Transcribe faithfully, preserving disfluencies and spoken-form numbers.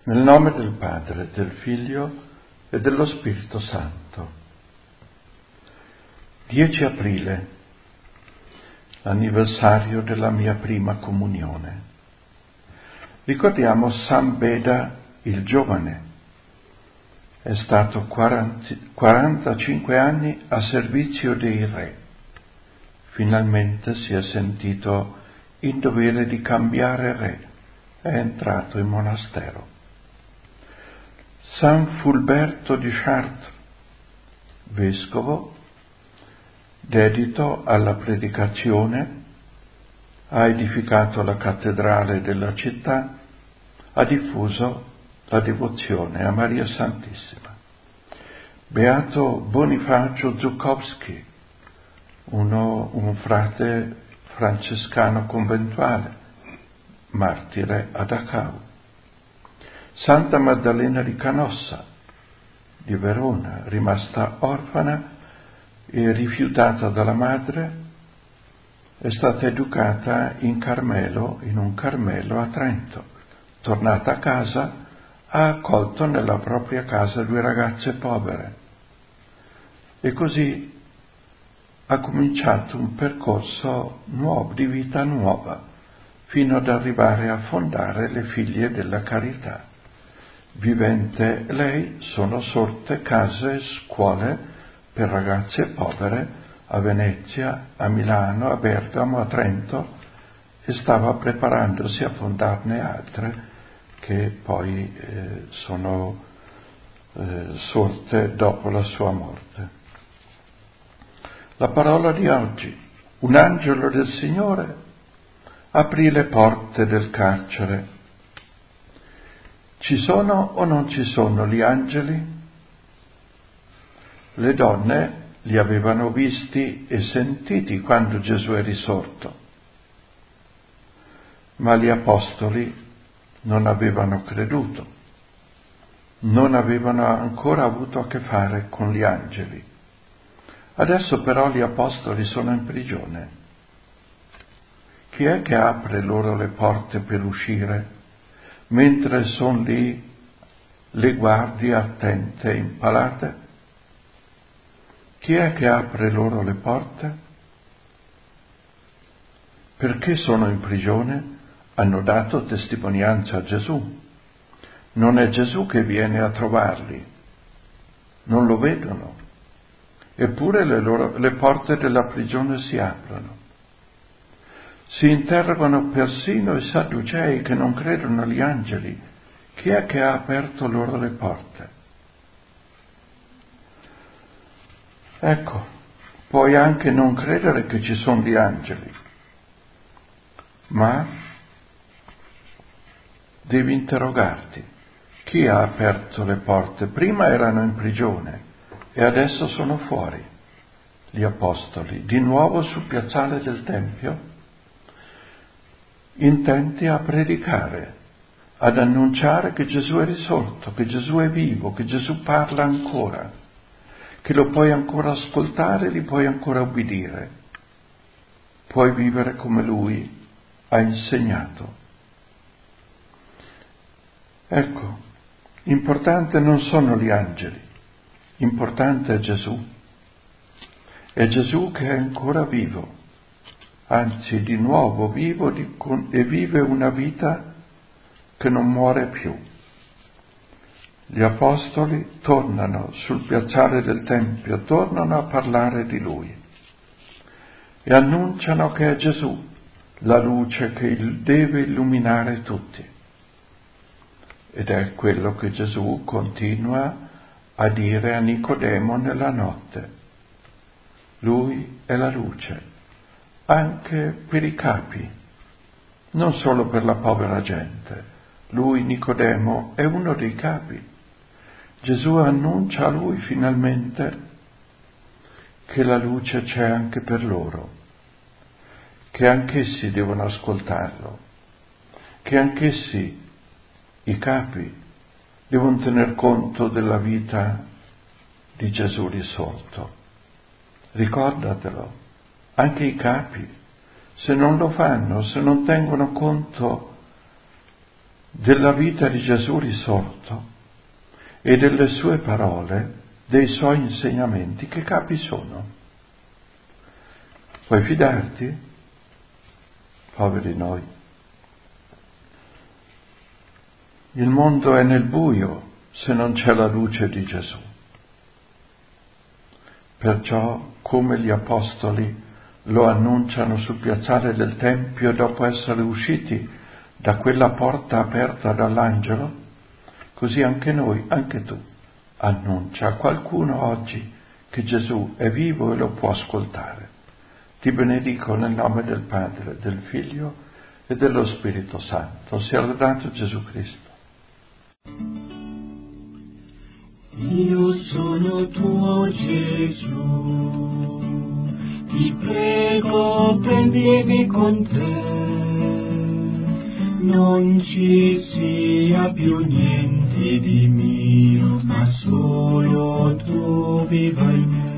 Nel nome del Padre, del Figlio e dello Spirito Santo. dieci aprile, anniversario della mia prima comunione. Ricordiamo San Beda il giovane. È stato quarantacinque anni a servizio dei re. Finalmente si è sentito in dovere di cambiare re. È entrato in monastero. San Fulberto di Chartres, vescovo, dedito alla predicazione, ha edificato la cattedrale della città, ha diffuso la devozione a Maria Santissima. Beato Bonifacio Zukovsky, uno, un frate francescano conventuale, martire a Dachau. Santa Maddalena di Canossa, di Verona, rimasta orfana e rifiutata dalla madre, è stata educata in Carmelo, in un Carmelo a Trento. Tornata a casa, ha accolto nella propria casa due ragazze povere e così ha cominciato un percorso nuovo, di vita nuova, fino ad arrivare a fondare le Figlie della Carità. Vivente lei, sono sorte case e scuole per ragazze povere a Venezia, a Milano, a Bergamo, a Trento, e stava preparandosi a fondarne altre che poi eh, sono eh, sorte dopo la sua morte. La parola di oggi: un angelo del Signore aprì le porte del carcere. Ci sono o non ci sono gli angeli? Le donne li avevano visti e sentiti quando Gesù è risorto, ma gli apostoli non avevano creduto, non avevano ancora avuto a che fare con gli angeli. Adesso però gli apostoli sono in prigione. Chi è che apre loro le porte per uscire? Mentre sono lì le guardie attente impalate? Chi è che apre loro le porte? Perché sono in prigione? Hanno dato testimonianza a Gesù. Non è Gesù che viene a trovarli. Non lo vedono. Eppure le, loro, le porte della prigione si aprono. Si interrogano persino i Sadducei che non credono agli angeli. Chi è che ha aperto loro le porte? Ecco, puoi anche non credere che ci sono gli angeli, ma devi interrogarti. Chi ha aperto le porte? Prima erano in prigione e adesso sono fuori. Gli apostoli, di nuovo sul piazzale del Tempio, intenti a predicare, ad annunciare che Gesù è risorto, che Gesù è vivo, che Gesù parla ancora, che lo puoi ancora ascoltare, li puoi ancora ubbidire, puoi vivere come Lui ha insegnato. Ecco, importante non sono gli angeli, importante è Gesù. È Gesù che è ancora vivo, anzi di nuovo vivo e vive una vita che non muore più. Gli apostoli tornano sul piazzale del Tempio, tornano a parlare di Lui e annunciano che è Gesù la luce che deve illuminare tutti. Ed è quello che Gesù continua a dire a Nicodemo nella notte. Lui è la luce, anche per i capi, non solo per la povera gente. Lui, Nicodemo, è uno dei capi. Gesù annuncia a lui finalmente che la luce c'è anche per loro, che anch'essi devono ascoltarlo, che anch'essi, i capi, devono tener conto della vita di Gesù risorto. Ricordatelo, anche i capi, se non lo fanno, se non tengono conto della vita di Gesù risorto e delle sue parole, dei suoi insegnamenti, che capi sono? Puoi fidarti? Poveri noi. Il mondo è nel buio se non c'è la luce di Gesù. Perciò, come gli apostoli lo annunciano sul piazzale del Tempio dopo essere usciti da quella porta aperta dall'angelo, così anche noi, anche tu, annuncia a qualcuno oggi che Gesù è vivo e lo può ascoltare. Ti benedico nel nome del Padre, del Figlio e dello Spirito Santo. Sia lodato Gesù Cristo. Io sono tuo Gesù, ti prego prendimi con te, non ci sia più niente di mio, ma solo tu viva in me.